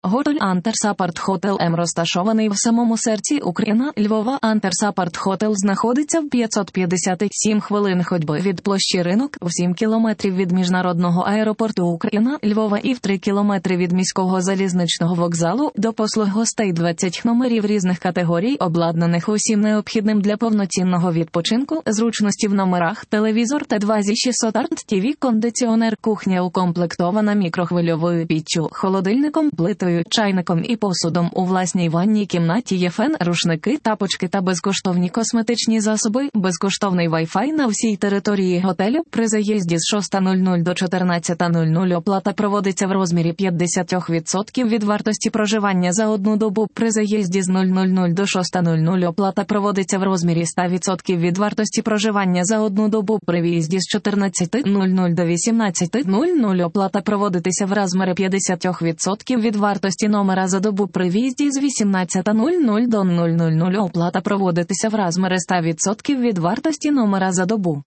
Готель Антерсапарт Хотел М розташований в самому серці України, Львова. Антерсапарт Хотел знаходиться в 557 хвилин ходьби від площі Ринок, в 7 кілометрів від міжнародного аеропорту України, Львова і в 3 кілометри від міського залізничного вокзалу. До послуг гостей 20 номерів різних категорій, обладнаних усім необхідним для повноцінного відпочинку, зручності в номерах, телевізор Т2 зі 600 ТВ, кондиціонер, кухня укомплектована мікрохвильовою піччю, холодильником, плитою, чайником і посудом. У власній ванній кімнаті є фен, рушники, тапочки та безкоштовні косметичні засоби, безкоштовний Wi-Fi на всій території готелю. При заїзді з 6:00 до 14:00 оплата проводиться в розмірі 50% від вартості проживання за одну добу. При заїзді з 00:00 до 6:00 оплата проводиться в розмірі 100% від вартості проживання за одну добу. При виїзді з 14:00 до 18:00 оплата проводитися в розмірі 50% від вартості номера за добу. При виїзді з 18:00 до 00:00 оплата проводитися в розмірі 100% від вартості номера за добу.